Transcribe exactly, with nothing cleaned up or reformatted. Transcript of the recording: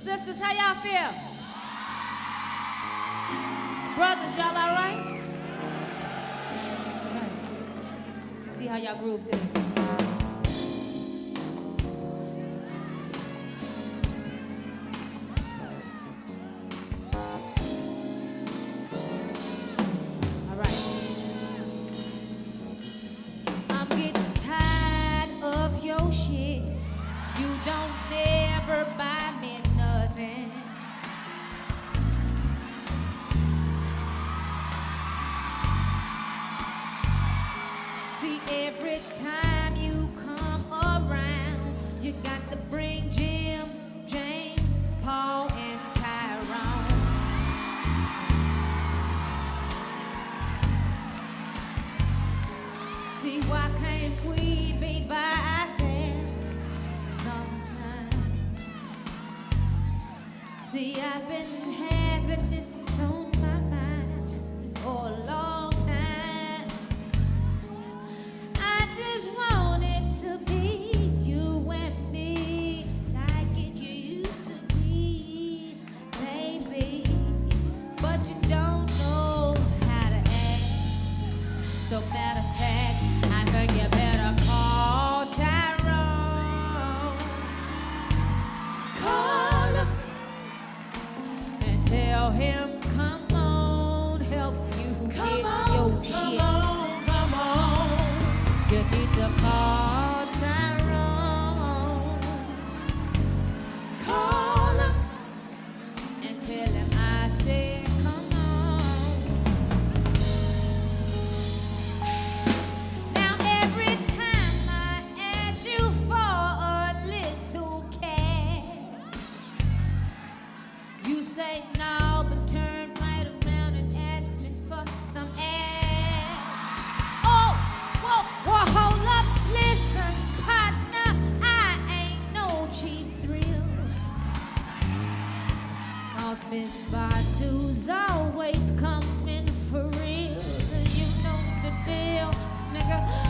Sisters, how y'all feel? Brothers, y'all all right? All right. See how y'all groove to this. Buy me nothing. See, every time you come around, you got to bring Jim, James, Paul, and Tyrone. See, why can't we be by ourselves? See, I've been having this on my mind for a long time. I just want it to be you and me, like it used to be, baby. But you don't know how to act. So matter of fact, I think you better call Tyrone. Call him. Tell him, come on, help you come get on, your come shit. Come on, come on. You need to call Tyrone. Call him and tell him I said, come on. Now every time I ask you for a little cash, you say no. Miss Badu's always coming for real. You know the deal, nigga.